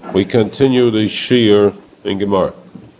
We continue the Shir in Gemara.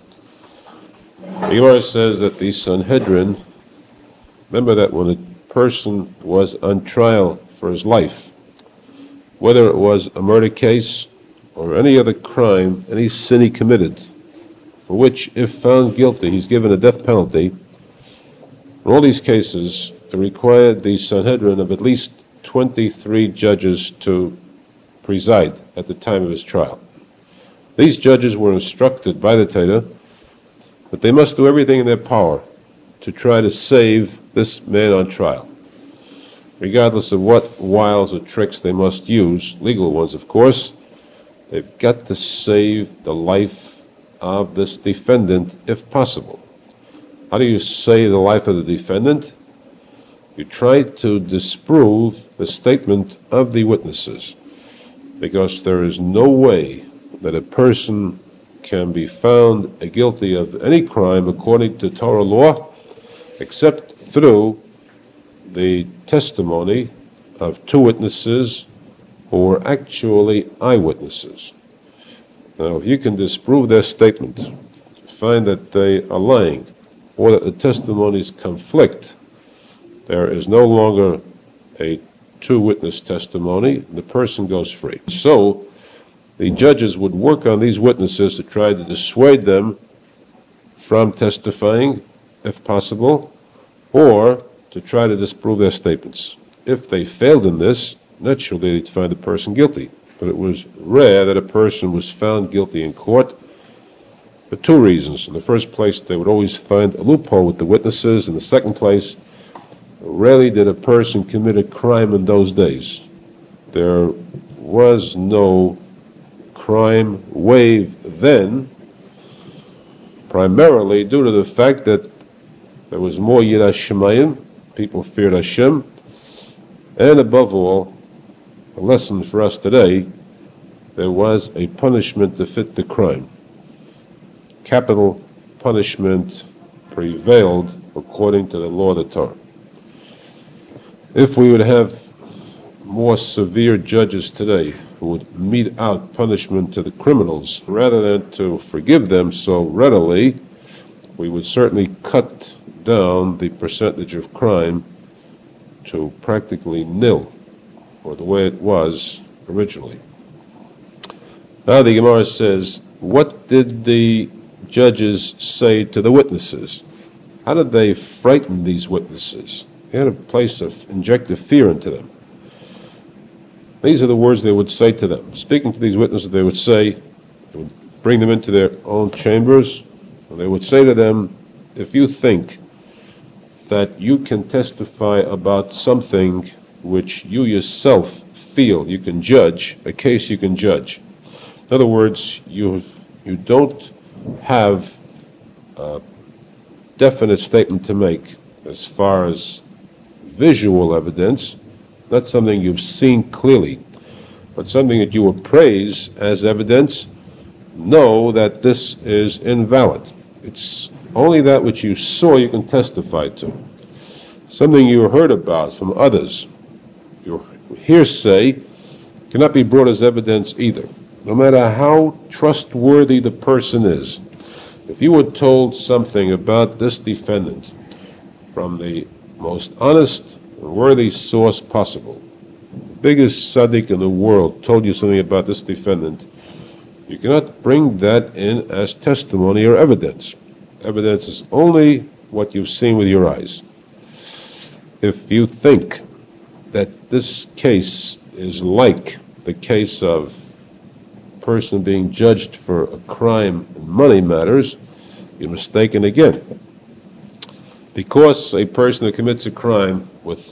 The Gemara says that the Sanhedrin, remember that when a person was on trial for his life, whether it was a murder case or any other crime, any sin he committed, for which, if found guilty, he's given a death penalty, in all these cases, it required the Sanhedrin of at least 23 judges to preside at the time of his trial. These judges were instructed by the Torah that they must do everything in their power to try to save this man on trial, regardless of what wiles or tricks they must use, legal ones of course. They've got to save the life of this defendant if possible. How do you save the life of the defendant? You try to disprove the statement of the witnesses, because there is no way that a person can be found guilty of any crime according to Torah law except through the testimony of two witnesses who were actually eyewitnesses. Now, if you can disprove their statement, find that they are lying, or that the testimonies conflict, there is no longer a two-witness testimony, the person goes free. So, the judges would work on these witnesses to try to dissuade them from testifying, if possible, or to try to disprove their statements. If they failed in this, naturally they'd find the person guilty. But it was rare that a person was found guilty in court for two reasons. In the first place, they would always find a loophole with the witnesses. In the second place, rarely did a person commit a crime in those days. There was no crime wave then, primarily due to the fact that there was more Yiras Shamayim, people feared Hashem, and above all, a lesson for us today, there was a punishment to fit the crime. Capital punishment prevailed according to the law of the Torah. If we would have more severe judges today who would mete out punishment to the criminals rather than to forgive them so readily, we would certainly cut down the percentage of crime to practically nil, or the way it was originally. Now the Gemara says, what did the judges say to the witnesses? How did they frighten these witnesses? They had a place of injective fear into them. These are the words they would say to them. Speaking to these witnesses, they would say, they would bring them into their own chambers, and they would say to them, if you think that you can testify about something which you yourself feel you can judge, a case you can judge. In other words, you don't have a definite statement to make as far as visual evidence, not something you've seen clearly, but something that you appraise as evidence, know that this is invalid. It's only that which you saw you can testify to. Something you heard about from others, your hearsay, cannot be brought as evidence either, no matter how trustworthy the person is. If you were told something about this defendant from the most honest and worthy source possible, the biggest tzaddik in the world told you something about this defendant, you cannot bring that in as testimony or evidence. Evidence is only what you've seen with your eyes. If you think that this case is like the case of a person being judged for a crime in money matters, you're mistaken again. Because a person who commits a crime with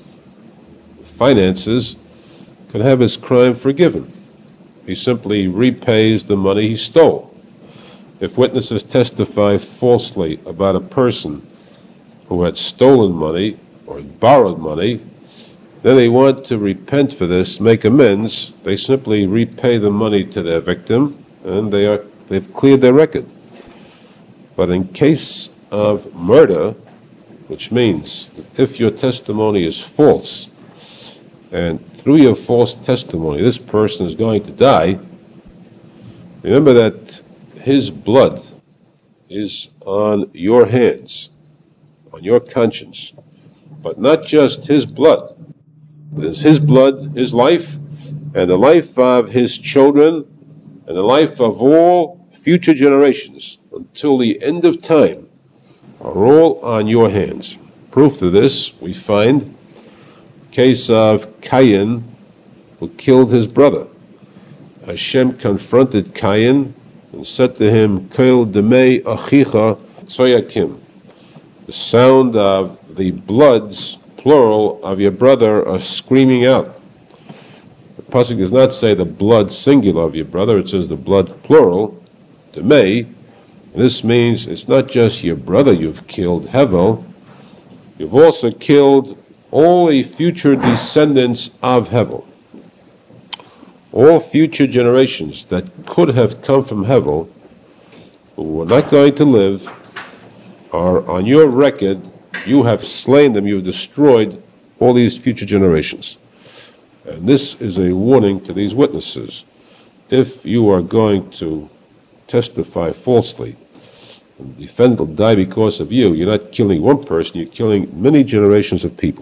finances can have his crime forgiven. He simply repays the money he stole. If witnesses testify falsely about a person who had stolen money or borrowed money, then they want to repent for this, make amends. They simply repay the money to their victim, and they've cleared their record. But in case of murder, which means that if your testimony is false, and through your false testimony this person is going to die, Remember that his blood is on your hands, on your conscience, but not just his blood. It is his blood, his life, and the life of his children, and the life of all future generations until the end of time are all on your hands. Proof to this we find the case of Cain, who killed his brother. Hashem confronted Cain and said to him, Kol demei achicha tzoyakim. The sound of the bloods, plural, of your brother are screaming out. The pasuk does not say the blood singular of your brother, it says the blood plural, demei. This means it's not just your brother you've killed, Hevel, you've also killed all the future descendants of Hevel. All future generations that could have come from Hevel, who were not going to live, are on your record. You have slain them, you've destroyed all these future generations. And this is a warning to these witnesses. If you are going to testify falsely, and the defendant will die because of you, you're not killing one person, you're killing many generations of people.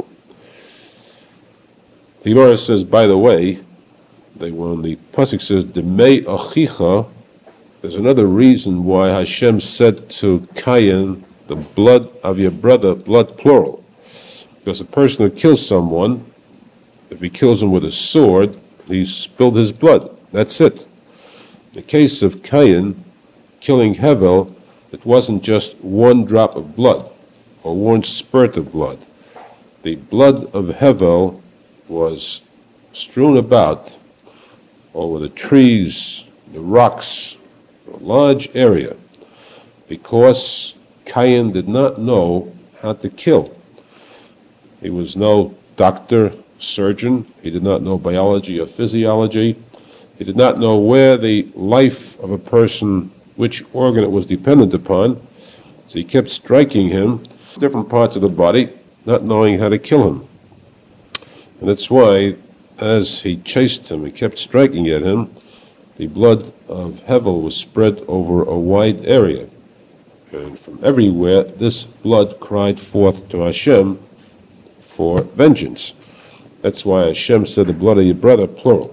The Gemara says, by the way, when the pasuk says demei achicha, there's another reason why Hashem said to Cain, the blood of your brother, blood plural. Because a person who kills someone, if he kills him with a sword, he's spilled his blood. That's it. In the case of Cain killing Hevel, it wasn't just one drop of blood or one spurt of blood. The blood of Hevel was strewn about over the trees, the rocks, a large area, because Cain did not know how to kill. He was no doctor, surgeon. He did not know biology or physiology. He did not know where the life of a person, which organ it was dependent upon. So he kept striking him, different parts of the body, not knowing how to kill him. And that's why, as he chased him, he kept striking at him, the blood of Hevel was spread over a wide area. And from everywhere, this blood cried forth to Hashem for vengeance. That's why Hashem said the blood of your brother, plural.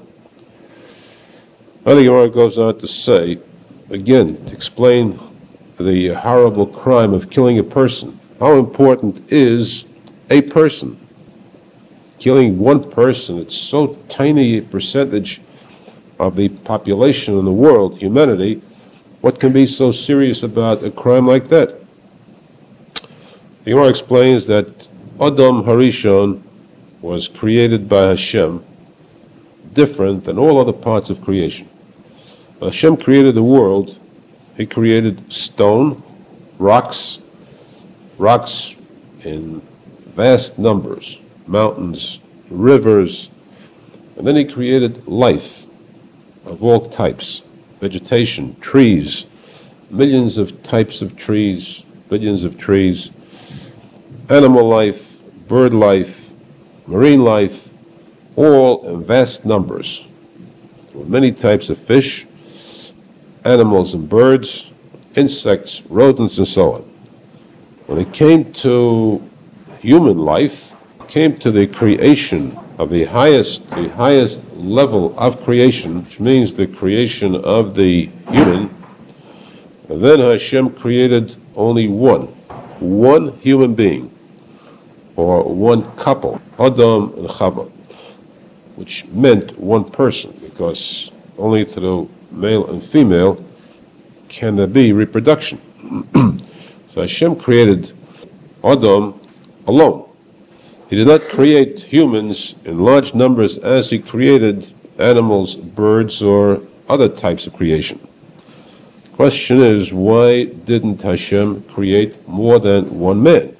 The Gemara goes on to say, again, to explain the horrible crime of killing a person. How important is a person? Killing one person, it's so tiny a percentage of the population in the world, humanity. What can be so serious about a crime like that? The Gemara explains that Adam Harishon was created by Hashem, different than all other parts of creation. Hashem created the world. He created stone, rocks in vast numbers, mountains, rivers, and then he created life of all types, vegetation, trees, millions of types of trees, billions of trees, animal life, bird life, marine life, all in vast numbers. There were many types of fish, animals and birds, insects, rodents, and so on. When it came to human life, it came to the creation of the highest level of creation, which means the creation of the human, and then Hashem created only one human being, or one couple, Adam and Chava, which meant one person, because only to the male and female can there be reproduction. So Hashem created Adam alone. He did not create humans in large numbers as he created animals, birds, or other types of creation. The question is, why didn't Hashem create more than one man?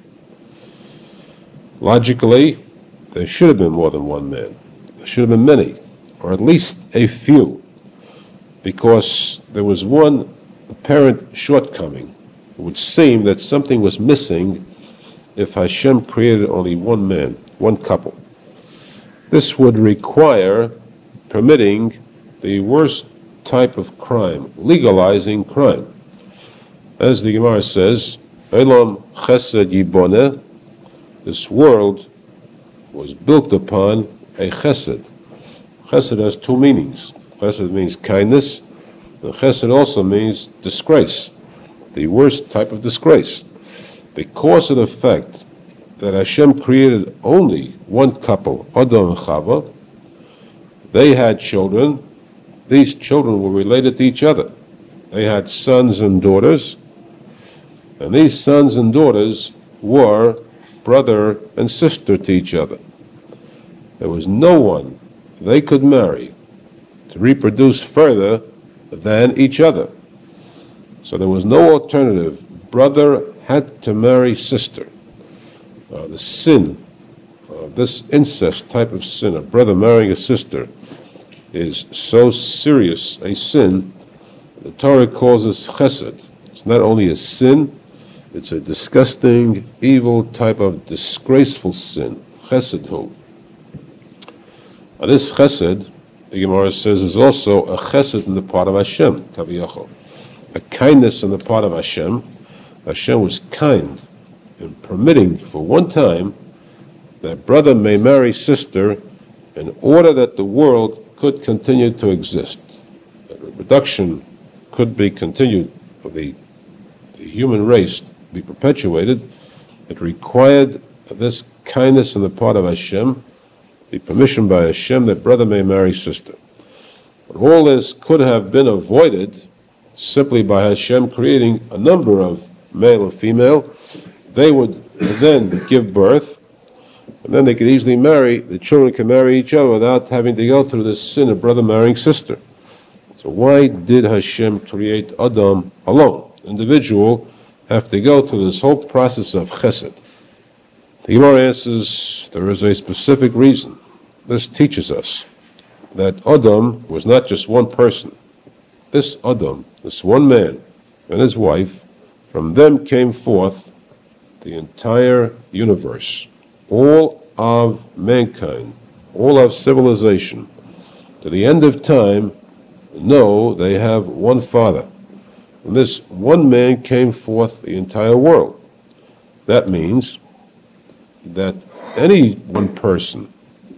Logically, there should have been more than one man. There should have been many, or at least a few, because there was one apparent shortcoming. It would seem that something was missing if Hashem created only one man, one couple. This would require permitting the worst type of crime, legalizing crime. As the Gemara says, Elam Chesed Yiboneh, this world was built upon a chesed. Chesed has two meanings. Chesed means kindness, and chesed also means disgrace, the worst type of disgrace. Because of the fact that Hashem created only one couple, Adam and Chava, they had children. These children were related to each other. They had sons and daughters, and these sons and daughters were brother and sister to each other. There was no one they could marry to reproduce further than each other. So there was no alternative. Brother had to marry sister. The sin, this incest type of sin, a brother marrying a sister, is so serious a sin, the Torah calls it chesed. It's not only a sin, it's a disgusting, evil type of disgraceful sin, chesed hu. Now this chesed, the Gemara says, is also a chesed in the part of Hashem, Kaviyachol. A kindness on the part of Hashem. Hashem was kind in permitting for one time that brother may marry sister in order that the world could continue to exist. That reproduction could be continued, for the human race be perpetuated. It required this kindness on the part of Hashem, the permission by Hashem that brother may marry sister. But all this could have been avoided simply by Hashem creating a number of male and female. They would then give birth, and then they could easily marry. The children can marry each other without having to go through this sin of brother marrying sister. So why did Hashem create Adam alone? Individual have to go through this whole process of chesed. The Gemara answers there is a specific reason. This teaches us that Adam was not just one person. This Adam, this one man and his wife, from them came forth the entire universe, all of mankind, all of civilization. To the end of time, know they have one Father. And this one man came forth the entire world. That means that any one person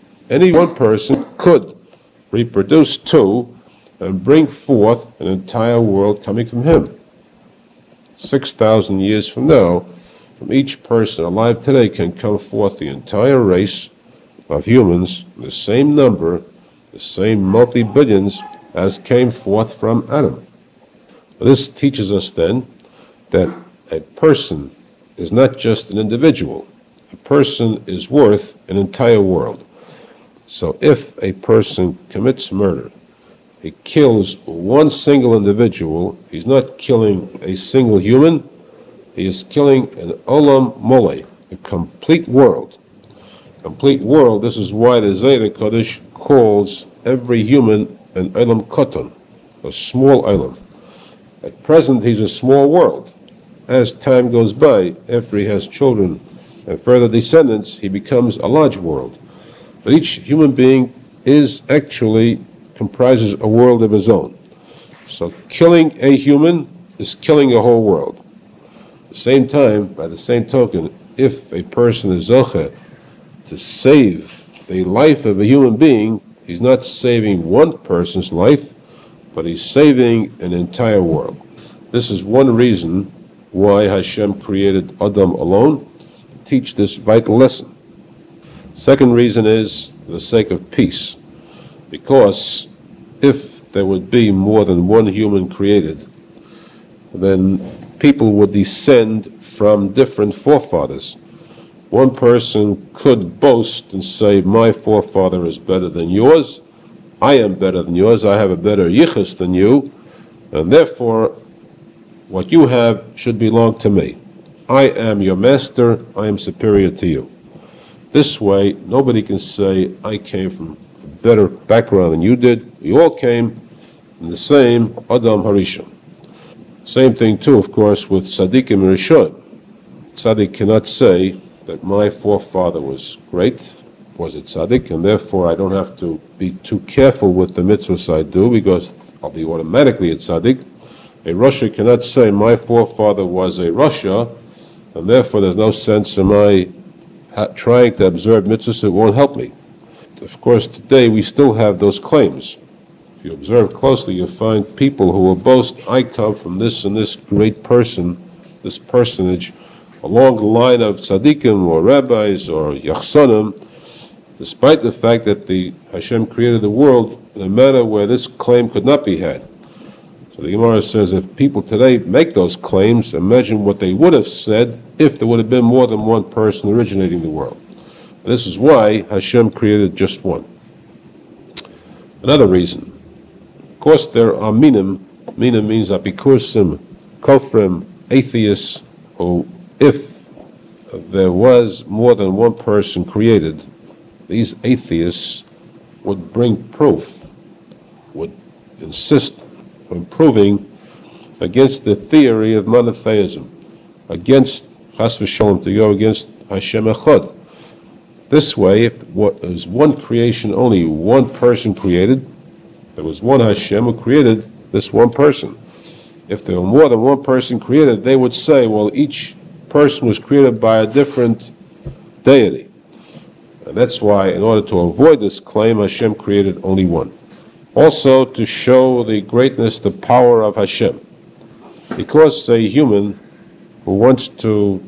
could reproduce two and bring forth an entire world coming from him. 6,000 years from now, from each person alive today can come forth the entire race of humans, the same number, the same multi-billions as came forth from Adam. This teaches us then that a person is not just an individual. A person is worth an entire world. So if a person commits murder, he kills one single individual, he's not killing a single human, he is killing an olam mole, a complete world. Complete world, this is why the Zohar Kodesh calls every human an olam koton, a small olam. At present, he's a small world. As time goes by, after he has children and further descendants, he becomes a large world. But each human being comprises a world of his own. So killing a human is killing a whole world. At the same time, by the same token, if a person is zocheh to save the life of a human being, he's not saving one person's life, but he's saving an entire world. This is one reason why Hashem created Adam alone, to teach this vital lesson. Second reason is for the sake of peace, because if there would be more than one human created, then people would descend from different forefathers. One person could boast and say, my forefather is better than yours, I am better than yours, I have a better yichus than you, and therefore what you have should belong to me. I am your master, I am superior to you. This way, nobody can say, I came from a better background than you did. We all came from the same Adam Harishon. Same thing too, of course, with Tzaddikim and Rishon. Tzaddik cannot say that my forefather was great, was a tzaddik, and therefore I don't have to be too careful with the mitzvahs I do, because I'll be automatically a tzaddik. A Rasha cannot say, my forefather was a Rasha, and therefore there's no sense in my trying to observe mitzvahs, it won't help me. Of course, today we still have those claims. If you observe closely, you'll find people who will boast, I come from this and this great person, this personage, along the line of tzaddikim or rabbis or yachsanim, despite the fact that the Hashem created the world in a manner where this claim could not be had. So the Gemara says, if people today make those claims, imagine what they would have said if there would have been more than one person originating the world. And this is why Hashem created just one. Another reason, of course, there are minim. Minim means apikursim, kofrim, atheists, who, if there was more than one person created, these atheists would bring proof, would insist on proving against the theory of monotheism, against Chas v'Shalom, to go against Hashem Echad. This way, if what is one creation, only one person created, there was one Hashem who created this one person. If there were more than one person created, they would say, well, each person was created by a different deity. And that's why, in order to avoid this claim, Hashem created only one. Also, to show the greatness, the power of Hashem. Because a human who wants to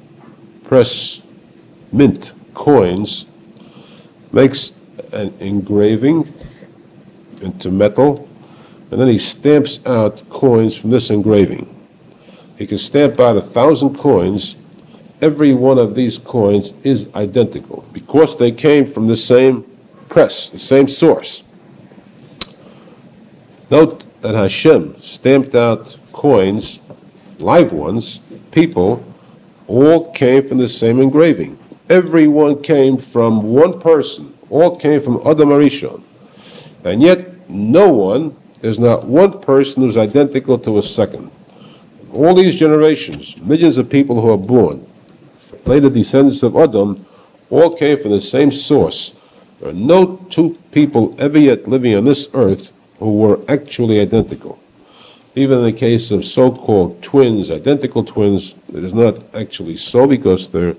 mint coins makes an engraving into metal, and then he stamps out coins from this engraving. He can stamp out 1,000 coins. Every one of these coins is identical because they came from the same press, the same source. Note that Hashem stamped out coins, live ones, people, all came from the same engraving. Every one came from one person. All came from Adam Arishon. And yet, there's not one person who's identical to a second. All these generations, millions of people who are born, later descendants of Adam, all came from the same source. There are no two people ever yet living on this earth who were actually identical. Even in the case of so-called twins, identical twins, it is not actually so, because they're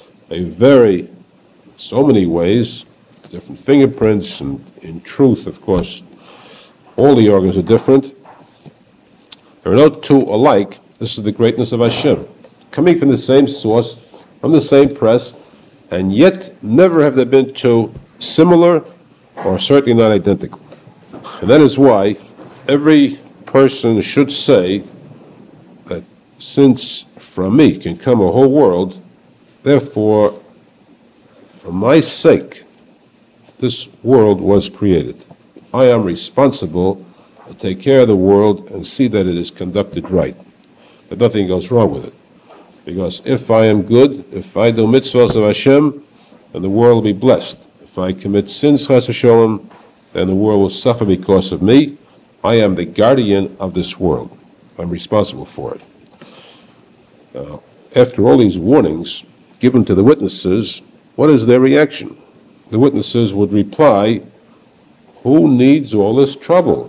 so many ways, different fingerprints, and in truth, of course, all the organs are different. There are no two alike. This is the greatness of Hashem. Coming from the same source, from the same press, and yet never have there been two similar, or certainly not identical. And that is why every person should say that since from me can come a whole world, therefore, for my sake, this world was created. I am responsible to take care of the world and see that it is conducted right, that nothing goes wrong with it. Because if I am good, if I do mitzvahs of Hashem, then the world will be blessed. If I commit sins, chas v'sholem, then the world will suffer because of me. I am the guardian of this world. I'm responsible for it. After all these warnings given to the witnesses, what is their reaction? The witnesses would reply, who needs all this trouble?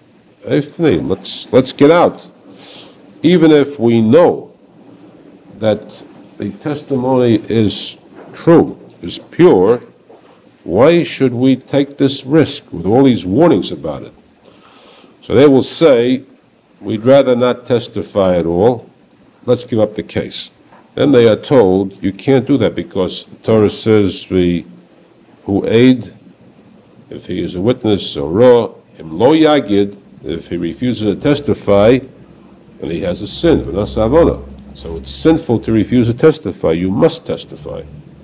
Let's get out. Even if we know that the testimony is true, is pure, why should we take this risk with all these warnings about it? So they will say, we'd rather not testify at all. Let's give up the case. Then they are told, you can't do that, because the Torah says, who aid, if he is a witness or raw, him lo yagid, if he refuses to testify, then he has a sin, v'nas avona. So it's sinful to refuse to testify. You must testify.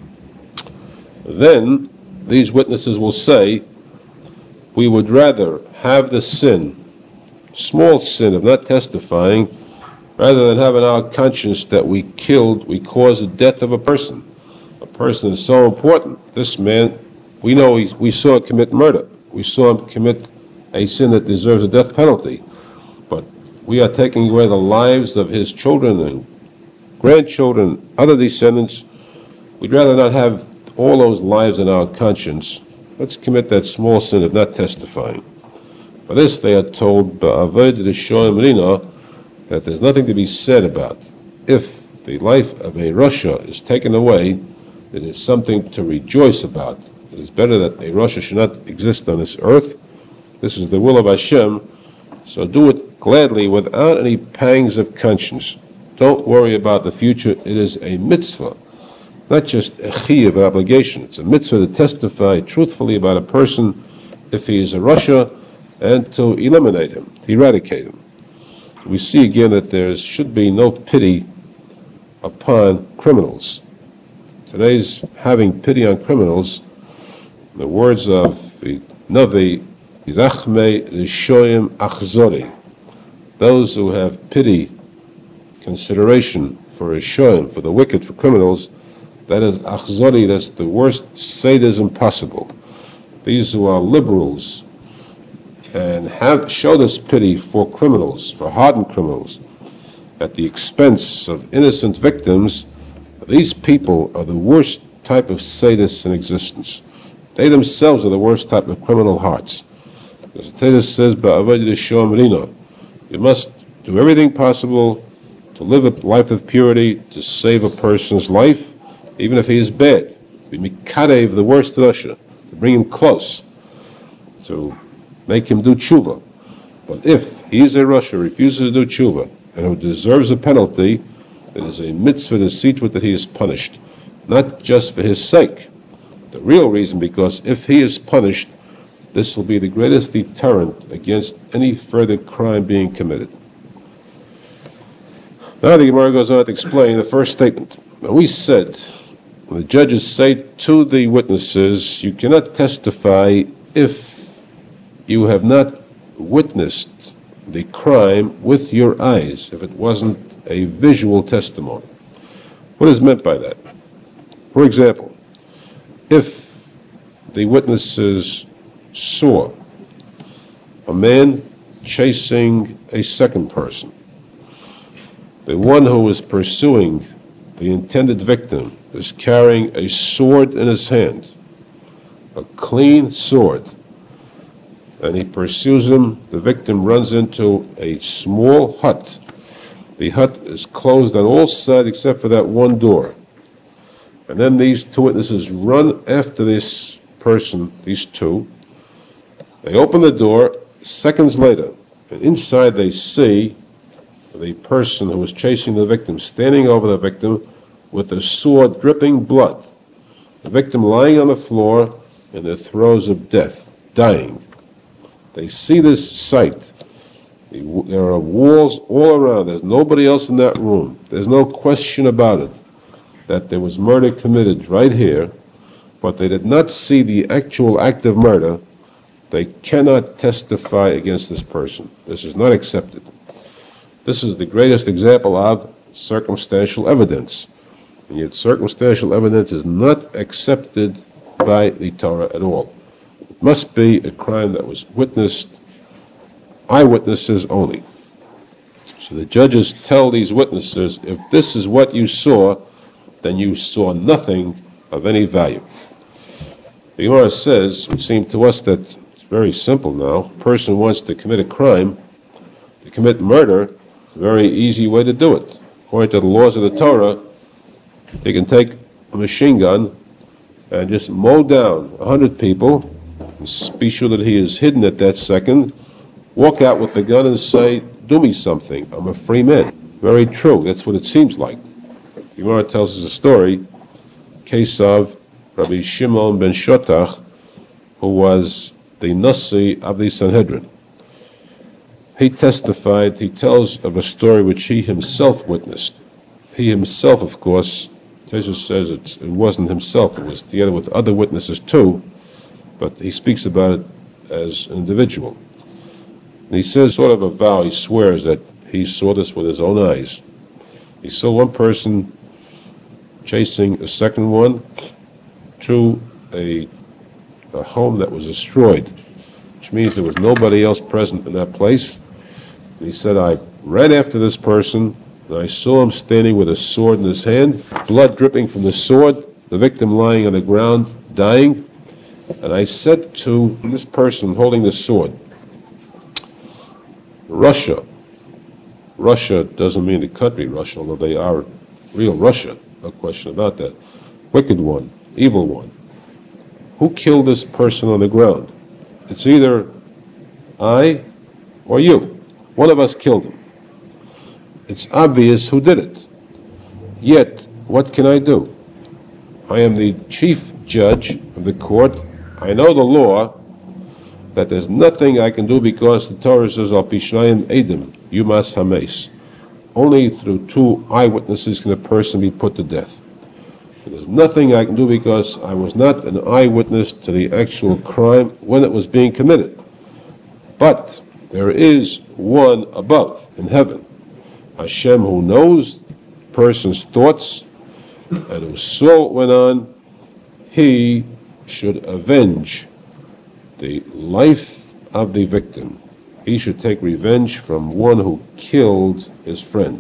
Then these witnesses will say, we would rather have the sin, small sin of not testifying, rather than have in our conscience that we caused the death of a person. A person is so important. This man, we know we saw him commit murder. We saw him commit a sin that deserves a death penalty. But we are taking away the lives of his children and grandchildren, other descendants. We'd rather not have all those lives in our conscience. Let's commit that small sin of not testifying. For this they are told Ba'aved Rishoyim Rina that there's nothing to be said about. If the life of a Russia is taken away, it is something to rejoice about. It is better that a Russia should not exist on this earth. This is the will of Hashem, so do it gladly without any pangs of conscience. Don't worry about the future. It is a mitzvah, not just a chiyuv, an obligation. It's a mitzvah to testify truthfully about a person if he is a Russia and to eliminate him, to eradicate him. We see again that there should be no pity upon criminals. Today's having pity on criminals, in the words of the Navi, Yirachmei Rishoyim Achzori, those who have pity, consideration for Rishoyim, for the wicked, for criminals, that is Achzori, that's the worst sadism possible. These who are liberals and show this pity for criminals, for hardened criminals, at the expense of innocent victims, these people are the worst type of sadists in existence. They themselves are the worst type of criminal hearts. As the Torah says, you must do everything possible to live a life of purity, to save a person's life, even if he is bad. Be mikadev, the worst Russia, to bring him close, to make him do tshuva. But if he is a Russia, refuses to do tshuva, and who deserves a penalty, it is a mitzvah to see to it that he is punished, not just for his sake. The real reason, because if he is punished, this will be the greatest deterrent against any further crime being committed. Now the Gemara goes on to explain the first statement. Now we said, the judges say to the witnesses, you cannot testify if you have not witnessed the crime with your eyes, if it wasn't a visual testimony. What is meant by that? For example, if the witnesses saw a man chasing a second person, the one who was pursuing the intended victim is carrying a sword in his hand, a clean sword, and he pursues him. The victim runs into a small hut. The hut is closed on all sides except for that one door. And then these two witnesses run after this person, these two. They open the door seconds later, and inside they see the person who was chasing the victim standing over the victim with a sword dripping blood. The victim lying on the floor in the throes of death, dying. They see this sight. There are walls all around. There's nobody else in that room. There's no question about it that there was murder committed right here, but they did not see the actual act of murder. They cannot testify against this person. This is not accepted. This is the greatest example of circumstantial evidence. And yet circumstantial evidence is not accepted by the Torah at all. It must be a crime that was witnessed, eyewitnesses only. So the judges tell these witnesses, if this is what you saw, then you saw nothing of any value. The Gemara says, it seems to us that it's very simple now. A person wants to commit a crime, to commit murder, it's a very easy way to do it. According to the laws of the Torah, they can take a machine gun and just mow down 100 people, and be sure that he is hidden at that second, walk out with the gun and say, do me something, I'm a free man. Very true, that's what it seems like. The Gemara tells us a story, case of Rabbi Shimon ben Shotach, who was the Nasi of the Sanhedrin. He testified, he tells of a story which he himself witnessed. He himself, of course, Jesus says it wasn't himself, it was together with other witnesses too, but he speaks about it as an individual. And he says sort of a vow, he swears that he saw this with his own eyes. He saw one person chasing a second one to a home that was destroyed, which means there was nobody else present in that place. And he said, I ran after this person, and I saw him standing with a sword in his hand, blood dripping from the sword, the victim lying on the ground, dying. And I said to this person holding the sword, Russia. Russia doesn't mean the country Russia, although they are real Russia, no question about that. Wicked one, evil one. Who killed this person on the ground? It's either I or you. One of us killed him. It's obvious who did it. Yet, what can I do? I am the chief judge of the court. I know the law, that there's nothing I can do because the Torah says, Al Pishnayim Edim, Yumas Hames. Only through two eyewitnesses can a person be put to death. There's nothing I can do because I was not an eyewitness to the actual crime when it was being committed. But there is one above, in heaven, Hashem, who knows the person's thoughts and who saw what went on. He should avenge the life of the victim. He should take revenge from one who killed his friend.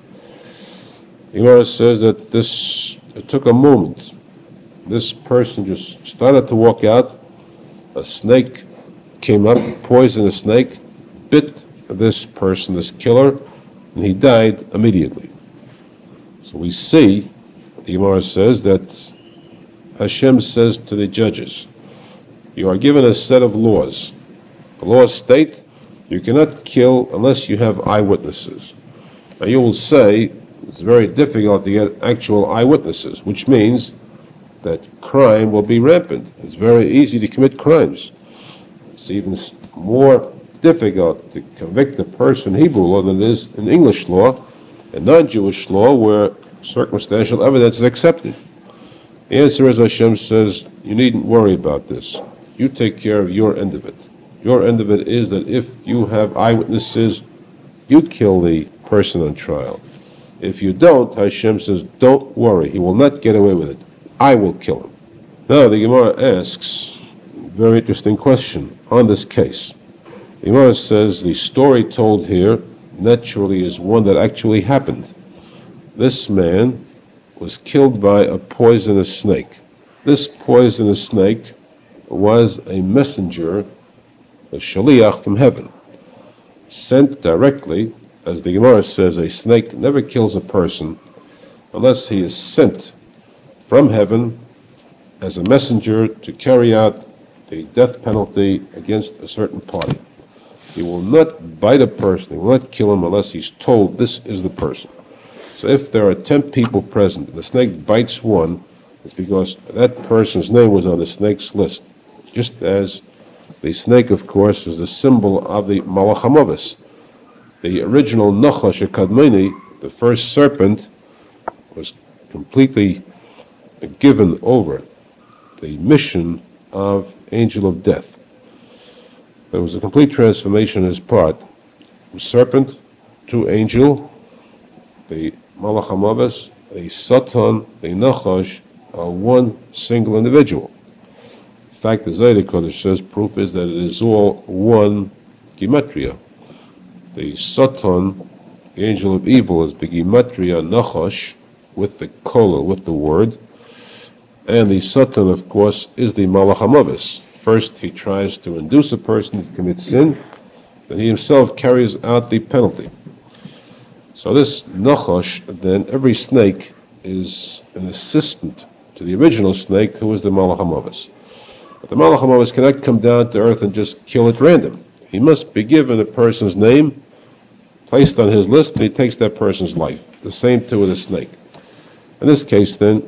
The Gemara says that it took a moment. This person just started to walk out. A snake came up, poisoned a snake, bit this person, this killer, and he died immediately. So we see, the Gemara says, that Hashem says to the judges, you are given a set of laws. The laws state you cannot kill unless you have eyewitnesses. Now you will say it's very difficult to get actual eyewitnesses, which means that crime will be rampant. It's very easy to commit crimes. It's even more difficult to convict a person in Hebrew law than it is in English law and non-Jewish law, where circumstantial evidence is accepted. The answer is, Hashem says, you needn't worry about this. You take care of your end of it. Your end of it is that if you have eyewitnesses, you kill the person on trial. If you don't, Hashem says, don't worry. He will not get away with it. I will kill him. Now the Gemara asks a very interesting question on this case. The Gemara says the story told here naturally is one that actually happened. This man was killed by a poisonous snake. This poisonous snake was a messenger, a shaliach from heaven, sent directly. As the Gemara says, a snake never kills a person unless he is sent from heaven as a messenger to carry out the death penalty against a certain party. He will not bite a person, he will not kill him unless he's told this is the person. So if there are 10 people present and the snake bites one, it's because that person's name was on the snake's list. Just as the snake, of course, is the symbol of the Malach HaMavis. The original Nachash Kadmoni, the first serpent, was completely given over the mission of angel of death. There was a complete transformation on his part. From serpent to angel, the Malach HaMavis, the Satan, the Nachash, are one single individual. In fact, the Zohar Kodesh says proof is that it is all one gematria. The Satan, the angel of evil, is the gematria Nachash, with the kola, with the word. And the Satan, of course, is the Malach HaMavis. First, he tries to induce a person to commit sin, then he himself carries out the penalty. So this Nachash, then, every snake is an assistant to the original snake, who is the Malach HaMavis. But the Malach HaMavis cannot come down to earth and just kill at random. He must be given a person's name, placed on his list, and he takes that person's life. The same too with a snake. In this case, then,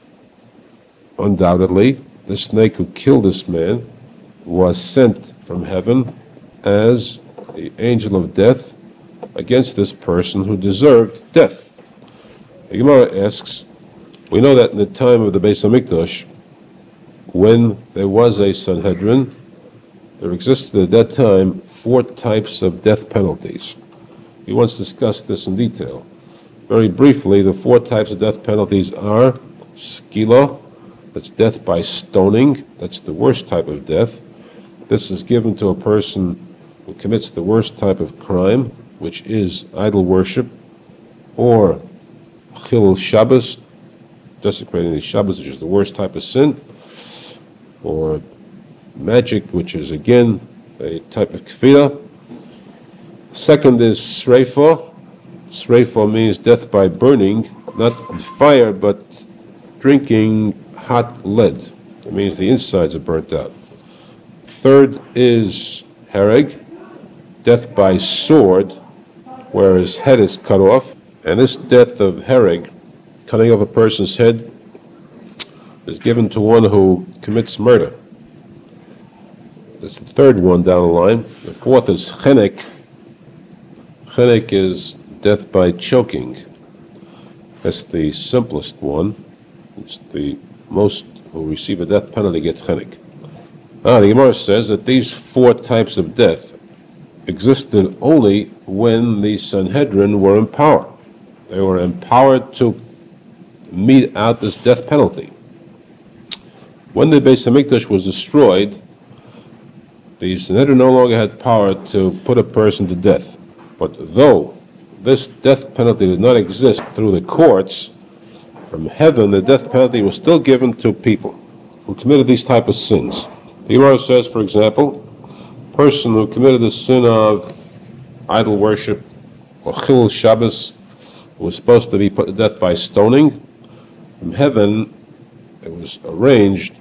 undoubtedly, the snake who killed this man was sent from heaven as the angel of death against this person who deserved death. The Gemara asks, we know that in the time of the Beis HaMikdash, when there was a Sanhedrin, there existed at that time 4 types of death penalties. We once discussed this in detail. Very briefly, the 4 types of death penalties are skila, that's death by stoning, that's the worst type of death. This is given to a person who commits the worst type of crime, which is idol worship, or chilul Shabbos, desecrating the Shabbos, which is the worst type of sin, or magic, which is again a type of kfira. Second is sreifa. Sreifa means death by burning, not fire, but drinking hot lead. It means the insides are burnt out. Third is hereg, death by sword, where his head is cut off. And this death of hereg, cutting off a person's head, is given to one who commits murder. That's the third one down the line. The fourth is chenek. Chenek is death by choking. That's the simplest one. It's the most who receive a death penalty get chenek. The Gemara says that these four types of death existed only when the Sanhedrin were in power. They were empowered to mete out this death penalty. When the Beis Hamikdash was destroyed, the Sanhedrin no longer had power to put a person to death. But though this death penalty did not exist through the courts, from heaven the death penalty was still given to people who committed these type of sins. The Gemara says, for example, a person who committed the sin of idol worship or Chilul Shabbos was supposed to be put to death by stoning. From heaven, it was arranged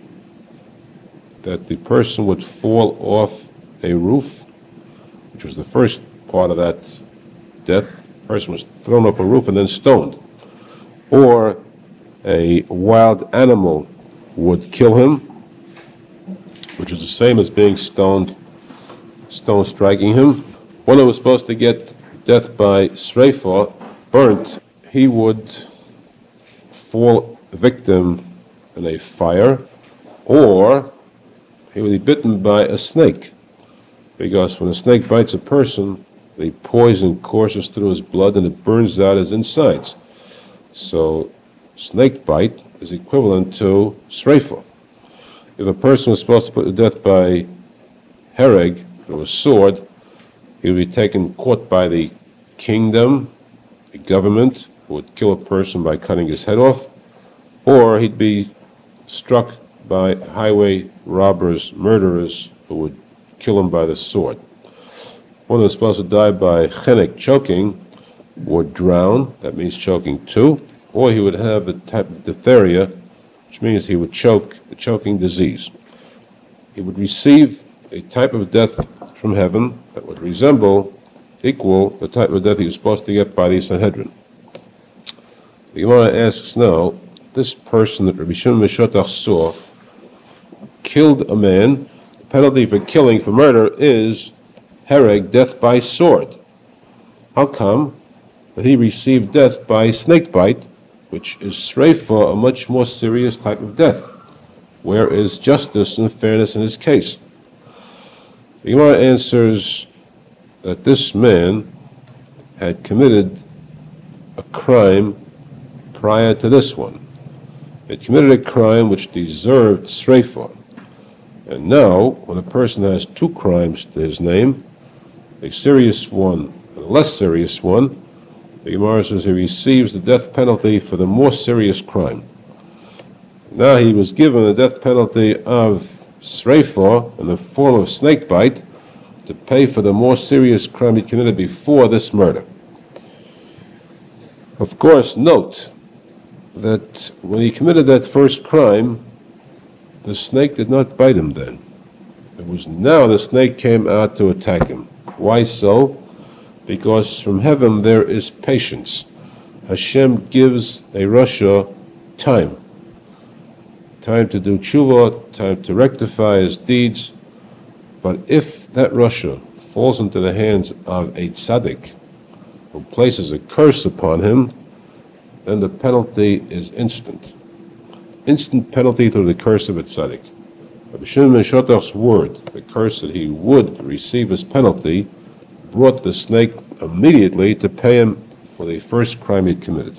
that the person would fall off a roof, which was the first part of that death. The person was thrown off a roof and then stoned. Or a wild animal would kill him, which is the same as being stoned, stone striking him. One who was supposed to get death by sreifa, burnt, he would fall victim in a fire, or he would be bitten by a snake. Because when a snake bites a person, the poison courses through his blood and it burns out his insides. So snake bite is equivalent to sreifa. If a person was supposed to put to death by hereg, or a sword, he would be caught by the kingdom, the government, who would kill a person by cutting his head off, or he'd be struck by highway robbers, murderers, who would kill him by the sword. One who was supposed to die by chenek, choking, would drown, that means choking too, or he would have a type of diphtheria, which means he would choke, the choking disease. He would receive a type of death from heaven that would equal the type of death he was supposed to get by the Sanhedrin. The Gemara asks now, this person that Rabbi Shimon Meshotach saw killed a man. The penalty for killing, for murder, is hereg, death by sword. How come that he received death by snake bite, which is sreifa, a much more serious type of death? Where is justice and fairness in his case? The Gemara answers that this man had committed a crime prior to this one. He had committed a crime which deserved sreifa. And now, when a person has two crimes to his name, a serious one and a less serious one, the Gemara says he receives the death penalty for the more serious crime. Now he was given the death penalty of sreifa in the form of snake bite to pay for the more serious crime he committed before this murder. Of course, note that when he committed that first crime, the snake did not bite him then. It was now the snake came out to attack him. Why so? Because from heaven there is patience. Hashem gives a Rasha time to do tshuva, time to rectify his deeds. But if that Rasha falls into the hands of a tzaddik who places a curse upon him, then the penalty is instant. Instant penalty through the curse of a tzaddik. Rabbi Shimon Meshotach's word, the curse that he would receive his penalty, brought the snake immediately to pay him for the first crime he'd committed.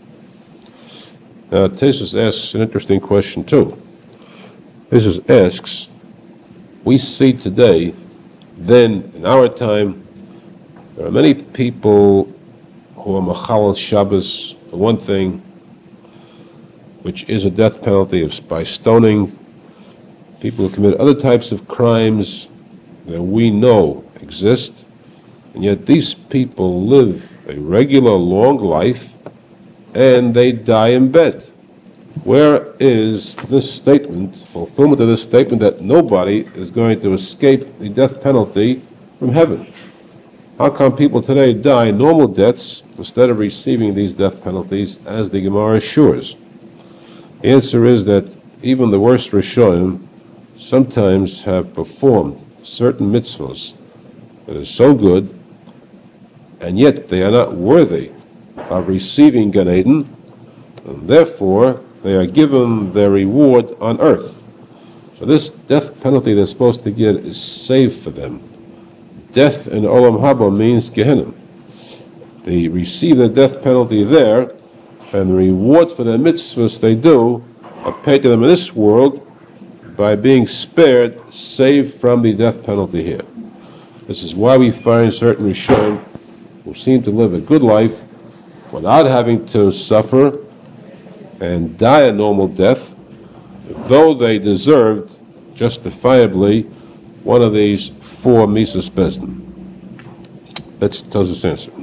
Now, Tesis asks an interesting question too. Tesis asks, we see today, then in our time, there are many people who are Machal Shabbos, for one thing, which is a death penalty by stoning. People who commit other types of crimes that we know exist, And yet these people live a regular long life and they die in bed. Where is this statement, fulfillment of this statement that nobody is going to escape the death penalty from heaven? How come people today die normal deaths instead of receiving these death penalties as the Gemara assures? The answer is that even the worst Rishonim sometimes have performed certain mitzvahs that are so good, and yet they are not worthy of receiving Gan Eden, and therefore they are given their reward on earth. So this death penalty they're supposed to get is saved for them. Death in Olam Haba means Gehenna. They receive the death penalty there, and the reward for the mitzvahs they do are paid to them in this world by being spared, saved from the death penalty here. This is why we find certain Rishonim who seem to live a good life without having to suffer and die a normal death, though they deserved justifiably one of these four Mises Bezdin. That's Tosafos' answer.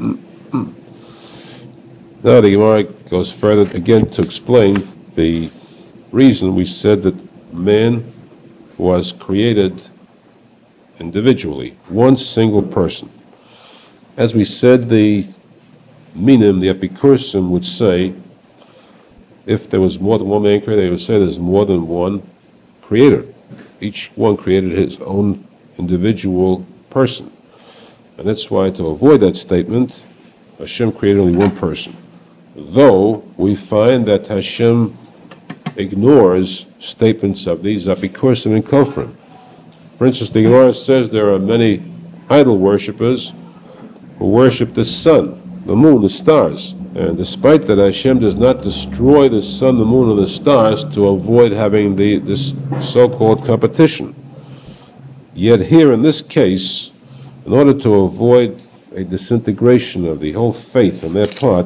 Now the Gemara goes further again to explain the reason we said that man was created individually, one single person. As we said, the Minim, the Epicursim, would say if there was more than one man created, they would say there's more than one creator. Each one created his own individual person. And that's why, to avoid that statement, Hashem created only one person. Though we find that Hashem ignores statements of these Epicursim and Kofrim. For instance, the Gemara says there are many idol worshippers who worship the sun, the moon, the stars. And despite that, Hashem does not destroy the sun, the moon, and the stars to avoid having this so-called competition. Yet here in this case, in order to avoid a disintegration of the whole faith on their part,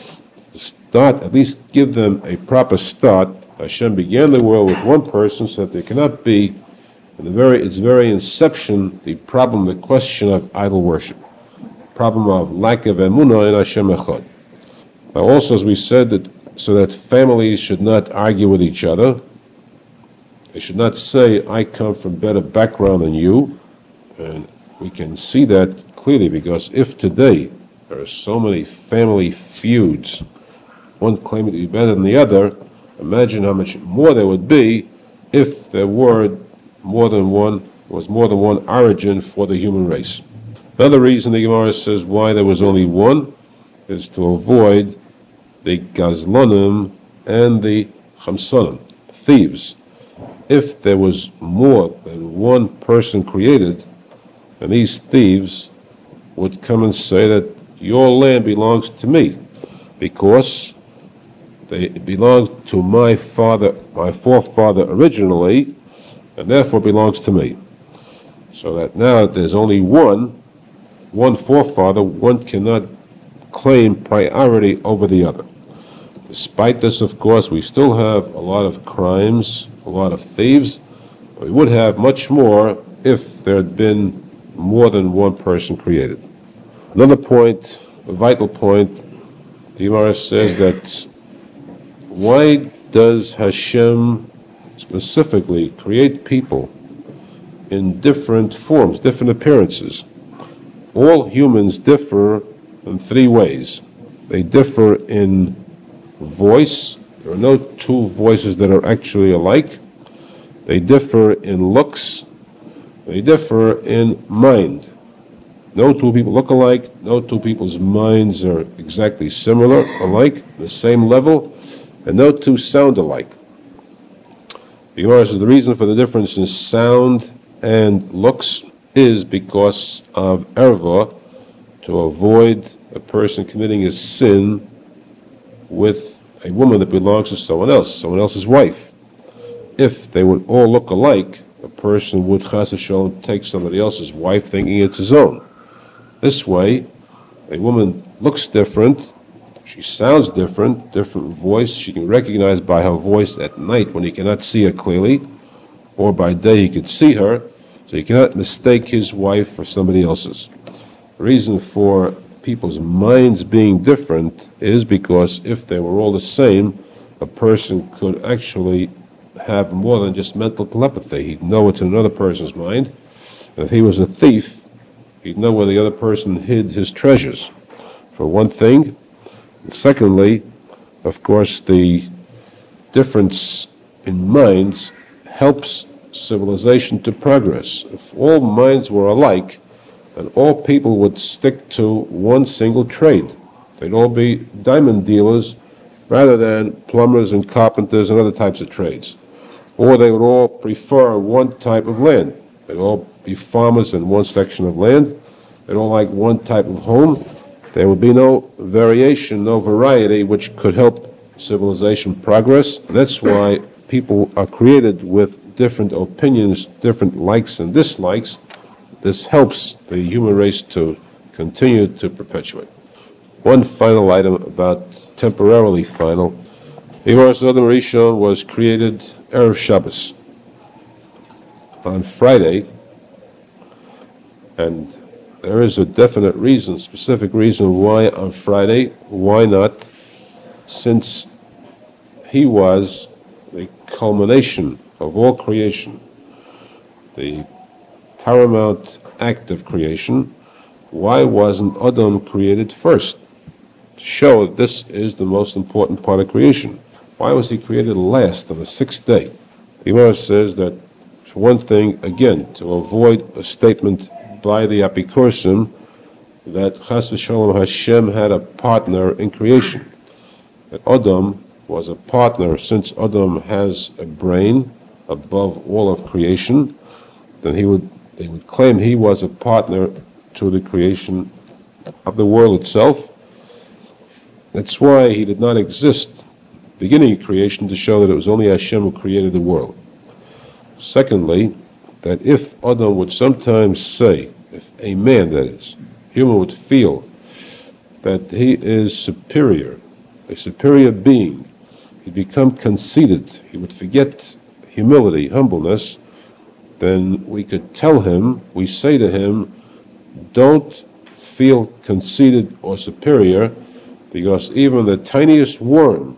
at least give them a proper start, Hashem began the world with one person so that there cannot be, in its very inception, the problem, the question of idol worship, problem of lack of emunah in Hashem Echad. Now also, as we said, that so that families should not argue with each other, they should not say, I come from better background than you, and we can see that clearly because if today there are so many family feuds, one claiming to be better than the other, imagine how much more there would be if there was more than one origin for the human race. Another reason the Gemara says why there was only one is to avoid the Gazlonim and the Chamsonim, thieves. If there was more than one person created, then these thieves would come and say that your land belongs to me because it belonged to my forefather originally, and therefore belongs to me. So that now there's only one forefather, one cannot claim priority over the other. Despite this, of course, we still have a lot of crimes, a lot of thieves. We would have much more if there had been more than one person created. Another point, a vital point, the Gemara says that why does Hashem specifically create people in different forms, different appearances? All humans differ in three ways. They differ in voice. There are no two voices that are actually alike. They differ in looks. They differ in mind. No two people look alike. No two people's minds are exactly similar, alike, the same level. And no two sound alike. The Gemara says the reason for the difference in sound and looks is because of erva, to avoid a person committing a sin with a woman that belongs to someone else's wife. If they would all look alike, a person would chas v'sholom take somebody else's wife thinking it's his own. This way, a woman looks different, she sounds different voice. She can recognize by her voice at night when he cannot see her clearly, or by day he could see her, so he cannot mistake his wife for somebody else's. reason for people's minds being different is because if they were all the same, a person could actually have more than just mental telepathy. He'd know what's in another person's mind. And if he was a thief, he'd know where the other person hid his treasures, for one thing. And secondly, of course, the difference in minds helps civilization to progress. If all minds were alike, then all people would stick to one single trade. They'd all be diamond dealers rather than plumbers and carpenters and other types of trades. Or they would all prefer one type of land. They'd all be farmers in one section of land. They'd all like one type of home. There would be no variation, no variety, which could help civilization progress. And that's why people are created with different opinions, different likes and dislikes. This helps the human race to continue to perpetuate. One final item about temporarily final. Imaras Adam Rishon was created Erev Shabbos on Friday, and there is a definite reason, specific reason why on Friday. Why not? Since he was the culmination of all creation, the paramount act of creation, why wasn't Adam created first? To show that this is the most important part of creation. Why was he created last on the sixth day? The Gemara says that, for one thing, again, to avoid a statement by the Apikursim that Chas v'Shalom Hashem had a partner in creation. That Adam was a partner, since Adam has a brain above all of creation, then they would claim he was a partner to the creation of the world itself. That's why he did not exist beginning of creation, to show that it was only Hashem who created the world. Secondly, that if Adam would sometimes say, if a man, that is, human would feel that he is superior, a superior being, he'd become conceited, he would forget humility, humbleness, then we could tell him, we say to him, don't feel conceited or superior, because even the tiniest worm,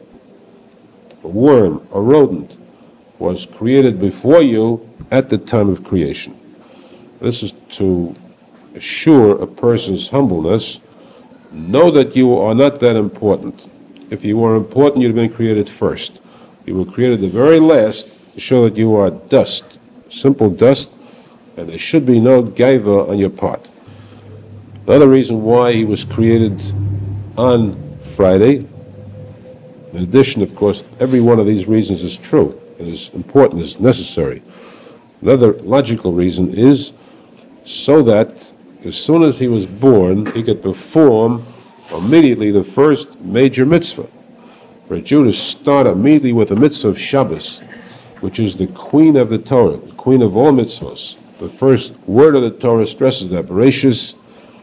a rodent, was created before you at the time of creation. This is to assure a person's humbleness. Know that you are not that important. If you were important, you'd have been created first. You were created the very last to show that you are dust, simple dust, and there should be no gaiva on your part. Another reason why he was created on Friday, in addition, of course, every one of these reasons is true, it is important, is necessary. Another logical reason is so that as soon as he was born, he could perform immediately the first major mitzvah. For a Jew to start immediately with the mitzvah of Shabbos, which is the queen of the Torah, the queen of all mitzvahs. The first word of the Torah stresses that. Bereshis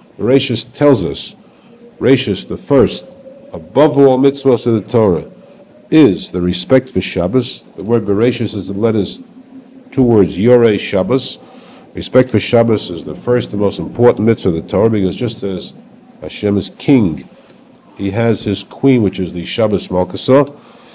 tells us, Bereshis, the first, above all mitzvahs of the Torah, is the respect for Shabbos. The word Bereshis is the letters, two words, Yoreh Shabbos. Respect for Shabbos is the first and most important mitzvah of the Torah, because just as Hashem is king, he has his queen, which is the Shabbos Malkasah.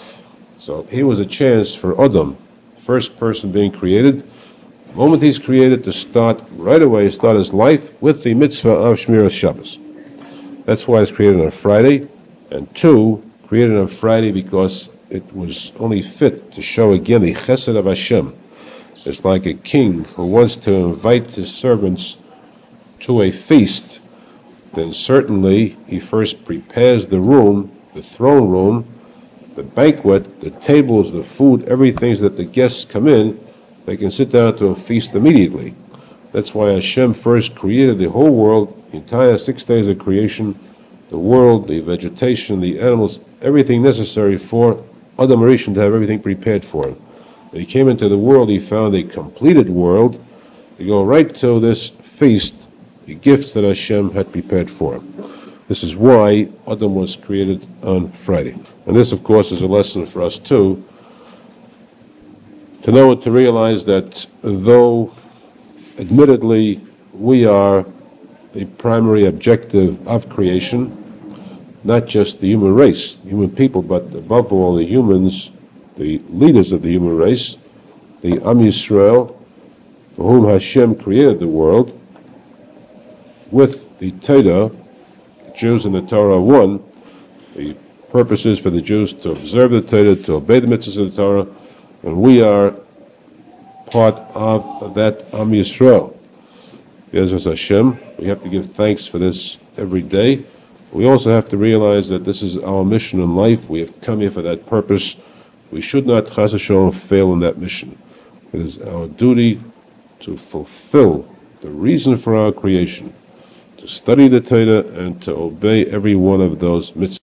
So here was a chance for Adam, first person being created, the moment he's created, to start right away, start his life with the mitzvah of Shmiras Shabbos. That's why it's created on a Friday. And two, created on Friday because it was only fit to show again the chesed of Hashem. It's like a king who wants to invite his servants to a feast, then certainly he first prepares the room, the throne room, the banquet, the tables, the food, everything, so that the guests come in, they can sit down to a feast immediately. That's why Hashem first created the whole world, the entire 6 days of creation, the world, the vegetation, the animals, everything necessary for Adam Rishon to have everything prepared for him. When he came into the world, he found a completed world to go right to this feast, the gifts that Hashem had prepared for him. This is why Adam was created on Friday. And this, of course, is a lesson for us too, to know and to realize that though admittedly we are a primary objective of creation, not just the human race, human people, but above all the humans, the leaders of the human race, the Am Yisrael, for whom Hashem created the world, with the Torah. Jews and the Torah are one. The purpose is for the Jews to observe the Torah, to obey the mitzvahs of the Torah, and we are part of that Am Yisrael. Bezras Hashem, we have to give thanks for this every day. We also have to realize that this is our mission in life. We have come here for that purpose. We should not, chas v'shalom, fail in that mission. It is our duty to fulfill the reason for our creation, to study the Torah and to obey every one of those mitzvahs.